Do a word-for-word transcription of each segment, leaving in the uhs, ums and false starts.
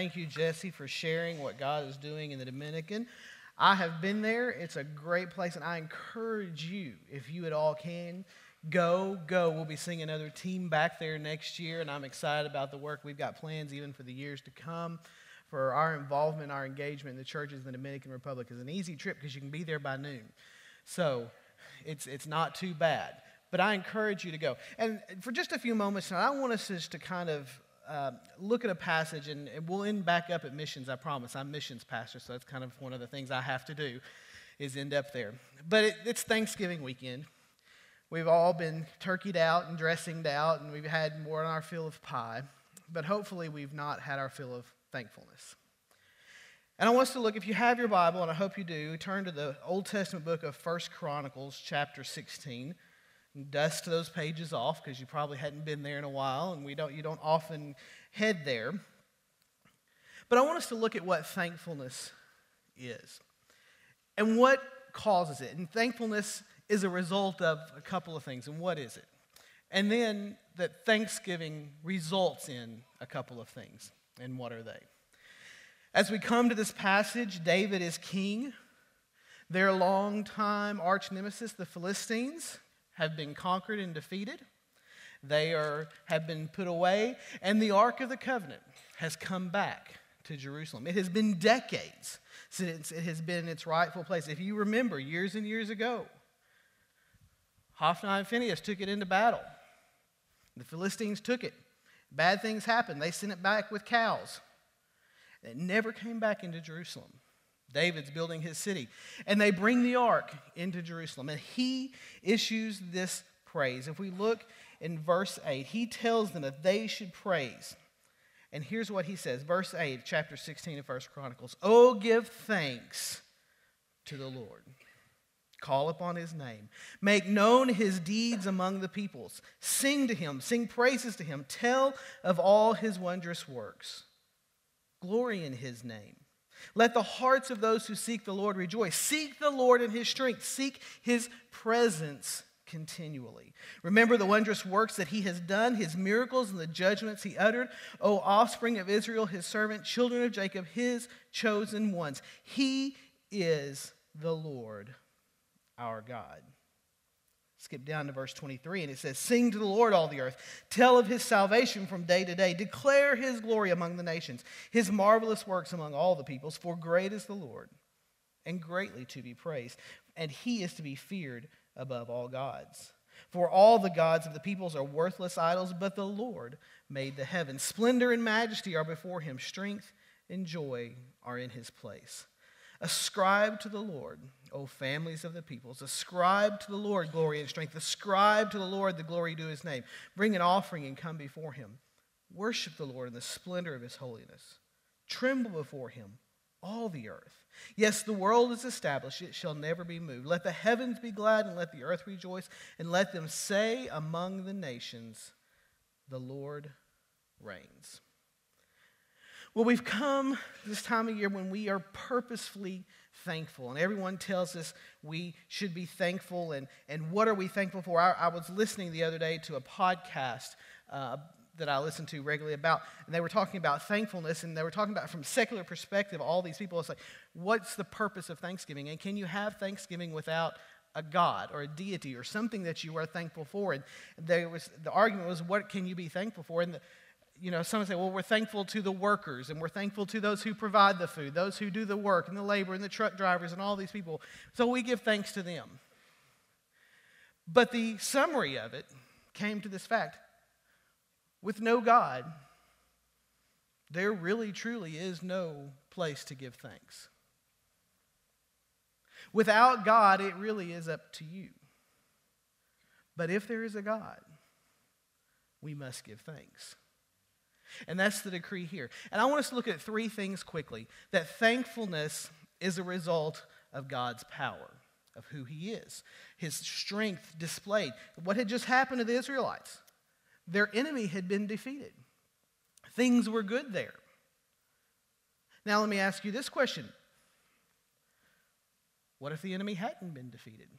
thank you, Jesse, for sharing what God is doing in the Dominican. I have been there. It's a great place, and I encourage you, if you at all can, go, go. We'll be seeing another team back there next year, and I'm excited about the work. We've got plans even for the years to come for our involvement, our engagement in the churches in the Dominican Republic. It's an easy trip because you can be there by noon. So it's it's not too bad. But I encourage you to go. And for just a few moments now, I want us just to kind of uh, look at a passage, and, and we'll end back up at missions, I promise. I'm missions pastor, so that's kind of one of the things I have to do is end up there. But it, it's Thanksgiving weekend. We've all been turkeyed out and dressinged out, and we've had more than our fill of pie. But hopefully we've not had our fill of thankfulness. And I want us to look, if you have your Bible, and I hope you do, turn to the Old Testament book of First Chronicles, chapter sixteen. Dust those pages off because you probably hadn't been there in a while, and we don't you don't often head there. But I want us to look at what thankfulness is and what causes it. And thankfulness is a result of a couple of things. And what is it? And then that thanksgiving results in a couple of things. And what are they? As we come to this passage, David is king. Their longtime arch nemesis, the Philistines, have been conquered and defeated. They are have been put away, and the Ark of the Covenant has come back to Jerusalem. It has been decades since it has been in its rightful place. If you remember, years and years ago, Hophni and Phinehas took it into battle. The Philistines took it. Bad things happened. They sent it back with cows. It never came back into Jerusalem. David's building his city. And they bring the ark into Jerusalem. And he issues this praise. If we look in verse eight, he tells them that they should praise. And here's what he says. Verse eight, chapter sixteen of First Chronicles. Oh, give thanks to the Lord. Call upon his name. Make known his deeds among the peoples. Sing to him. Sing praises to him. Tell of all his wondrous works. Glory in his name. Let the hearts of those who seek the Lord rejoice. Seek the Lord in his strength. Seek his presence continually. Remember the wondrous works that he has done, his miracles and the judgments he uttered. O offspring of Israel, his servant, children of Jacob, his chosen ones. He is the Lord our God. Skip down to verse twenty-three, and it says, Sing to the Lord, all the earth. Tell of his salvation from day to day. Declare his glory among the nations, his marvelous works among all the peoples. For great is the Lord, and greatly to be praised. And he is to be feared above all gods. For all the gods of the peoples are worthless idols, but the Lord made the heavens. Splendor and majesty are before him. Strength and joy are in his place. Ascribe to the Lord, O families of the peoples. Ascribe to the Lord glory and strength. Ascribe to the Lord the glory due his name. Bring an offering and come before him. Worship the Lord in the splendor of his holiness. Tremble before him, all the earth. Yes, the world is established. It shall never be moved. Let the heavens be glad and let the earth rejoice. And let them say among the nations, the Lord reigns. Well, we've come this time of year when we are purposefully thankful. And everyone tells us we should be thankful. And, and what are we thankful for? I, I was listening the other day to a podcast uh, that I listen to regularly about, and they were talking about thankfulness, and they were talking about from secular perspective, all these people, it's like, what's the purpose of Thanksgiving? And can you have Thanksgiving without a God or a deity or something that you are thankful for? And there was the argument was, what can you be thankful for? And the, You know, some say, well, we're thankful to the workers, and we're thankful to those who provide the food, those who do the work, and the labor, and the truck drivers, and all these people. So we give thanks to them. But the summary of it came to this fact. With no God, there really, truly is no place to give thanks. Without God, it really is up to you. But if there is a God, we must give thanks. And that's the decree here. And I want us to look at three things quickly. That thankfulness is a result of God's power, of who he is. His strength displayed. What had just happened to the Israelites? Their enemy had been defeated. Things were good there. Now let me ask you this question. What if the enemy hadn't been defeated?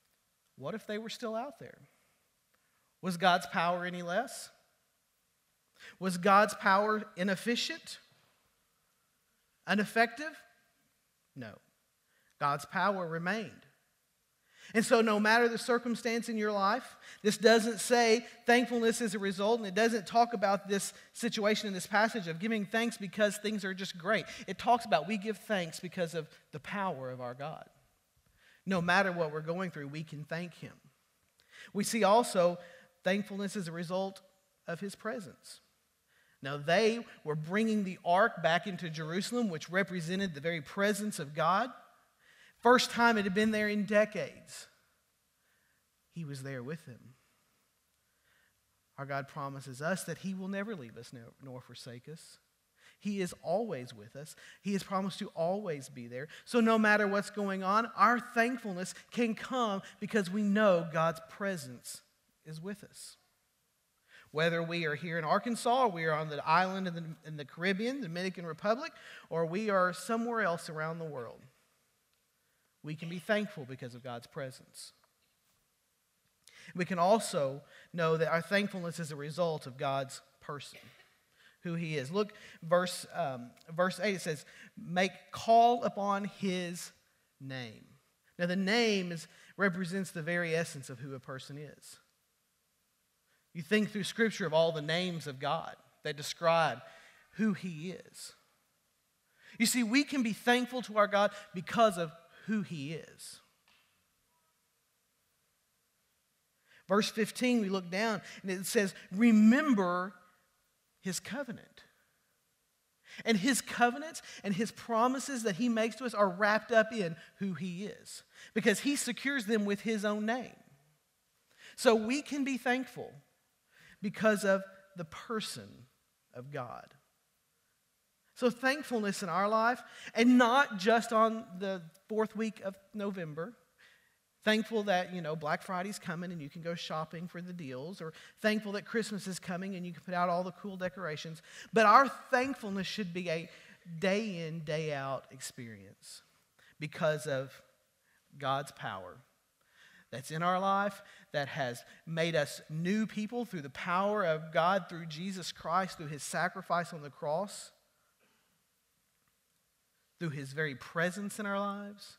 What if they were still out there? Was God's power any less? Was God's power inefficient? Ineffective? No. God's power remained. And so no matter the circumstance in your life, this doesn't say thankfulness is a result, and it doesn't talk about this situation in this passage of giving thanks because things are just great. It talks about we give thanks because of the power of our God. No matter what we're going through, we can thank Him. We see also thankfulness as a result of His presence. Now, they were bringing the ark back into Jerusalem, which represented the very presence of God. First time it had been there in decades. He was there with them. Our God promises us that He will never leave us nor forsake us. He is always with us. He has promised to always be there. So no matter what's going on, our thankfulness can come because we know God's presence is with us. Whether we are here in Arkansas, or we are on the island in the, in the Caribbean, the Dominican Republic, or we are somewhere else around the world, we can be thankful because of God's presence. We can also know that our thankfulness is a result of God's person, who He is. Look, verse, um, verse eight, it says, make call upon His name. Now the name is, represents the very essence of who a person is. You think through Scripture of all the names of God that describe who He is. You see, we can be thankful to our God because of who He is. Verse fifteen, we look down and it says, remember His covenant. And His covenants and His promises that He makes to us are wrapped up in who He is, because He secures them with His own name. So we can be thankful because of the person of God. So thankfulness in our life, and not just on the fourth week of November. Thankful that, you know, Black Friday's coming and you can go shopping for the deals, or thankful that Christmas is coming and you can put out all the cool decorations. But our thankfulness should be a day in, day out experience because of God's power that's in our life, that has made us new people through the power of God, through Jesus Christ, through His sacrifice on the cross, through His very presence in our lives,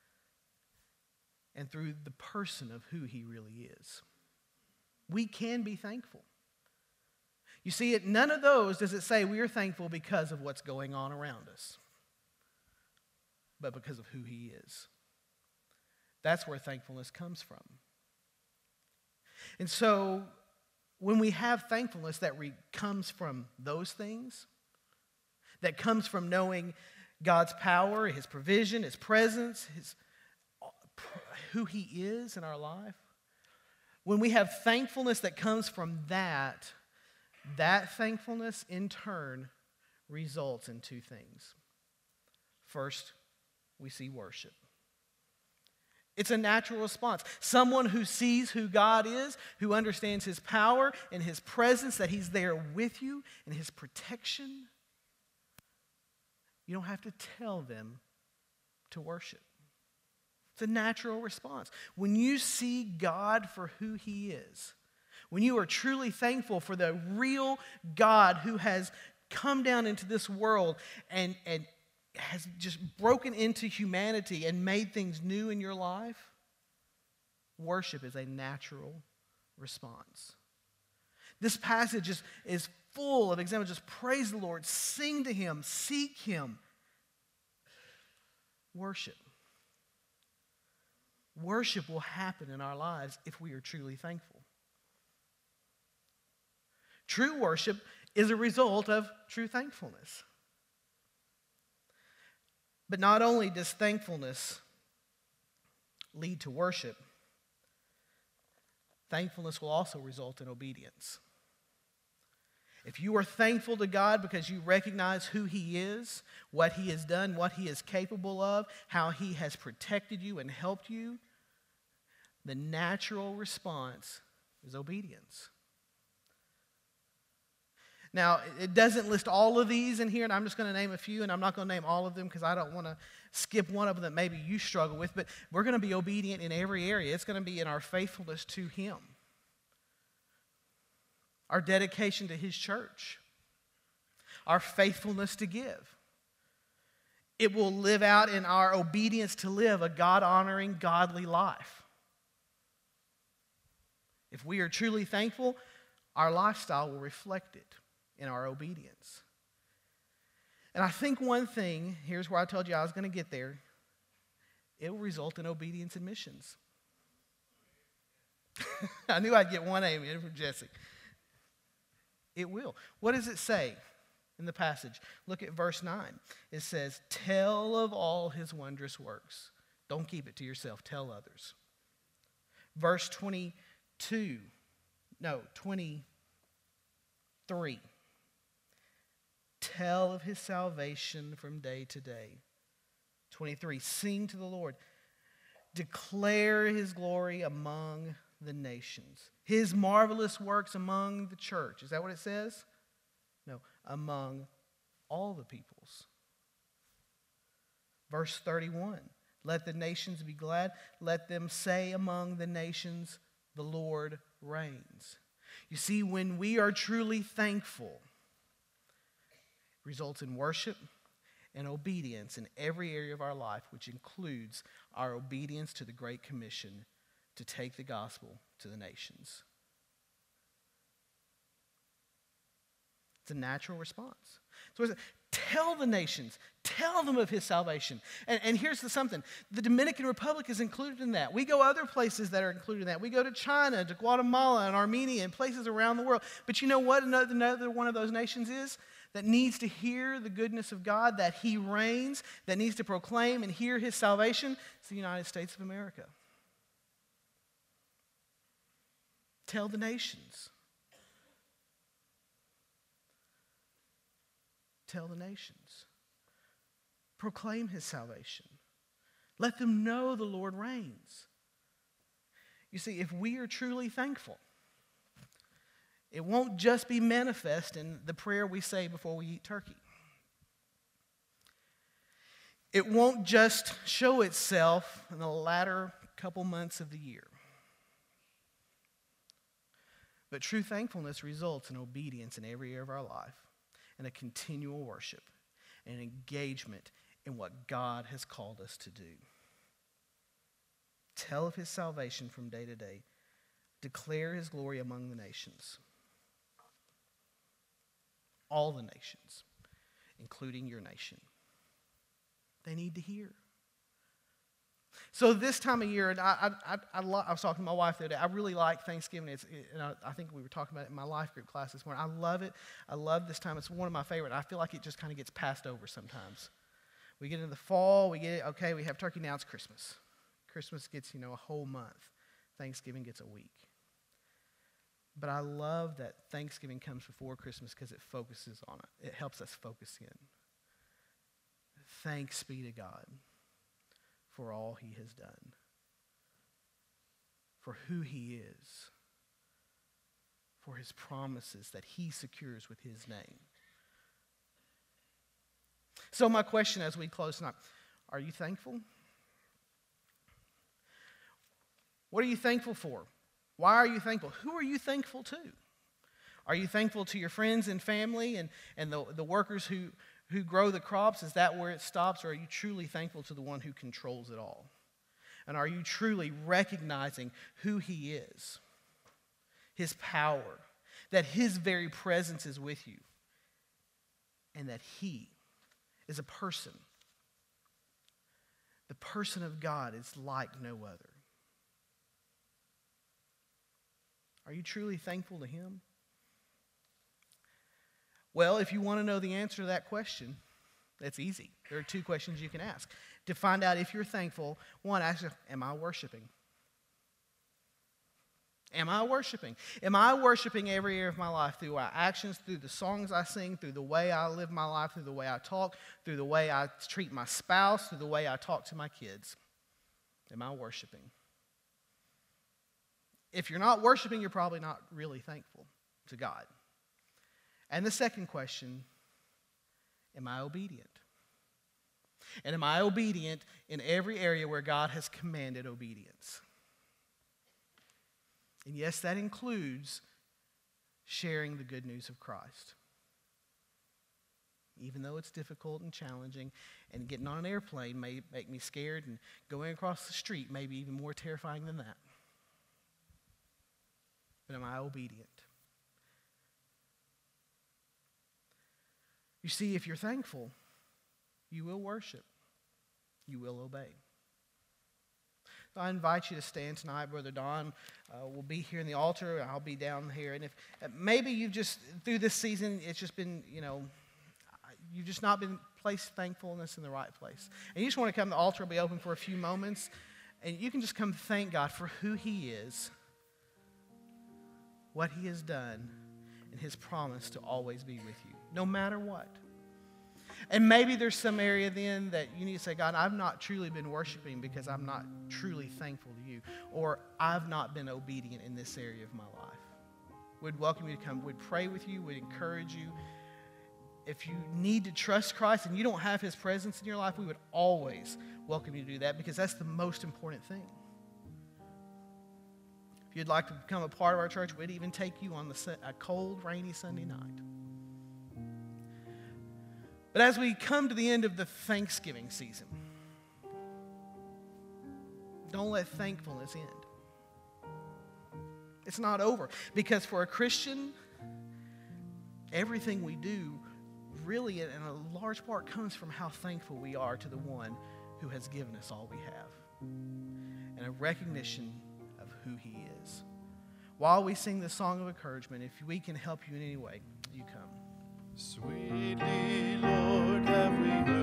and through the person of who He really is. We can be thankful. You see, at none of those does it say we are thankful because of what's going on around us, but because of who He is. That's where thankfulness comes from. And so, when we have thankfulness that re- comes from those things, that comes from knowing God's power, His provision, His presence, His who He is in our life, when we have thankfulness that comes from that, that thankfulness in turn results in two things. First, we see worship. It's a natural response. Someone who sees who God is, who understands His power and His presence, that He's there with you and His protection. You don't have to tell them to worship. It's a natural response. When you see God for who He is, when you are truly thankful for the real God who has come down into this world and, and has just broken into humanity and made things new in your life, worship is a natural response. This passage is, is full of examples. Just praise the Lord, sing to Him, seek Him. Worship. Worship will happen in our lives if we are truly thankful. True worship is a result of true thankfulness. But not only does thankfulness lead to worship, thankfulness will also result in obedience. If you are thankful to God because you recognize who He is, what He has done, what He is capable of, how He has protected you and helped you, the natural response is obedience. Now, it doesn't list all of these in here, and I'm just going to name a few, and I'm not going to name all of them because I don't want to skip one of them that maybe you struggle with, but we're going to be obedient in every area. It's going to be in our faithfulness to Him. our dedication to His church, our faithfulness to give. It will live out in our obedience to live a God-honoring, godly life. If we are truly thankful, our lifestyle will reflect it in our obedience. And I think one thing, here's where I told you I was going to get there, it will result in obedience and missions. I knew I'd get one amen from Jesse. It will. What does it say in the passage? Look at verse nine. It says, tell of all His wondrous works. Don't keep it to yourself. Tell others. Verse twenty-two. No, twenty-three. Tell of His salvation from day to day. twenty-three. Sing to the Lord. Declare His glory among the nations. His marvelous works among the church. Is that what it says? No, among all the peoples. Verse thirty-one. Let the nations be glad. Let them say among the nations, the Lord reigns. You see, when we are truly thankful, it results in worship and obedience in every area of our life, which includes our obedience to the Great Commission to take the gospel to the nations. It's a natural response. So it's, tell the nations, tell them of His salvation. And, and here's the something, the Dominican Republic is included in that. We go other places that are included in that. We go to China, to Guatemala, and Armenia, and places around the world. But you know what another, another one of those nations is? That needs to hear the goodness of God, that He reigns, that needs to proclaim and hear His salvation. It's the United States of America. Tell the nations. Tell the nations. Proclaim His salvation. Let them know the Lord reigns. You see, if we are truly thankful, it won't just be manifest in the prayer we say before we eat turkey. It won't just show itself in the latter couple months of the year. But true thankfulness results in obedience in every area of our life, and a continual worship and engagement in what God has called us to do. Tell of His salvation from day to day. Declare His glory among the nations. All the nations, including your nation. They need to hear. So this time of year, and I, I, I, I, lo- I was talking to my wife the other day, I really like Thanksgiving. It's, it, and I, I think we were talking about it in my life group class this morning. I love it. I love this time. It's one of my favorite. I feel like it just kind of gets passed over sometimes. We get into the fall, we get, okay, we have turkey, now it's Christmas. Christmas gets, you know, a whole month. Thanksgiving gets a week. But I love that Thanksgiving comes before Christmas because it focuses on it. It helps us focus in. Thanks be to God for all He has done, for who He is, for His promises that He secures with His name. So my question as we close tonight, are you thankful? What are you thankful for? Why are you thankful? Who are you thankful to? Are you thankful to your friends and family and, and the, the workers who, who grow the crops? Is that where it stops? Or are you truly thankful to the one who controls it all? And are you truly recognizing who He is? His power, that His very presence is with you, and that He is a person. The person of God is like no other. Are you truly thankful to Him? Well, if you want to know the answer to that question, that's easy. There are two questions you can ask. To find out if you're thankful, one, ask, am I worshiping? Am I worshiping? Am I worshiping every area of my life through my actions, through the songs I sing, through the way I live my life, through the way I talk, through the way I treat my spouse, through the way I talk to my kids? Am I worshiping? If you're not worshiping, you're probably not really thankful to God. And the second question, am I obedient? And am I obedient in every area where God has commanded obedience? And yes, that includes sharing the good news of Christ. Even though it's difficult and challenging, and getting on an airplane may make me scared, and going across the street may be even more terrifying than that. But am I obedient? You see, if you're thankful, you will worship. You will obey. So I invite you to stand tonight. Brother Don uh, will be here in the altar. I'll be down here. And if uh, maybe you've just, through this season, it's just been, you know, you've just not been placed thankfulness in the right place. And you just want to come to the altar. It'll be open for a few moments. And you can just come thank God for who He is, what He has done, and His promise to always be with you, no matter what. And maybe there's some area then that you need to say, God, I've not truly been worshiping because I'm not truly thankful to you, or I've not been obedient in this area of my life. We'd welcome you to come. We'd pray with you. We'd encourage you. If you need to trust Christ and you don't have His presence in your life, we would always welcome you to do that, because that's the most important thing. If you'd like to become a part of our church, we'd even take you on the, a cold, rainy Sunday night. But as we come to the end of the Thanksgiving season, don't let thankfulness end. It's not over. Because for a Christian, everything we do really, in a large part, comes from how thankful we are to the one who has given us all we have, and a recognition of who He is. While we sing this song of encouragement, if we can help you in any way, you come. Sweetly, Lord, have we heard